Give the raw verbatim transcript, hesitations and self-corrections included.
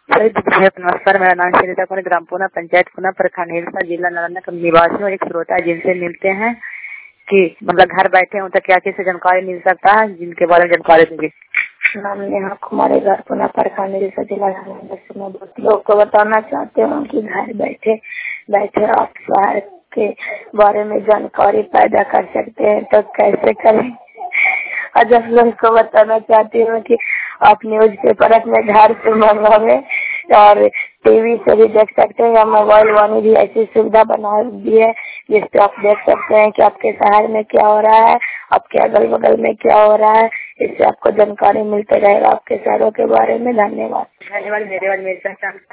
नमस्कार, मेरा नाम श्रीता कुमारी, ग्राम पूना, पंचायत पूना, प्रखंड हिलसा, जिला नालंदा का निवासी और एक श्रोता है जिनसे मिलते हैं कि मतलब घर बैठे हो तो क्या चीज से जानकारी मिल सकता है, जिनके बारे में जानकारी देंगे। नाम नेहा कुमारी, घर पूना, प्रखंड हिलसा, जिला नालंदा से मैं लोग को बताना चाहते हूँ कि घर बैठे बैठे आप शहर के बारे में जानकारी पैदा कर सकते हैं, तो कैसे करें। और जब लोग को बताना चाहती हूँ कि आप न्यूज पेपर अपने घर से मंगावे और टीवी से भी देख सकते हैं या मोबाइल वाली भी ऐसी सुविधा बना दी है जिससे आप देख सकते हैं कि आपके शहर में क्या हो रहा है, आपके अगल बगल में क्या हो रहा है। इससे आपको जानकारी मिलते रहेगा आपके शहरों के बारे में। धन्यवाद। धन्यवाद मेरे वाले मेरे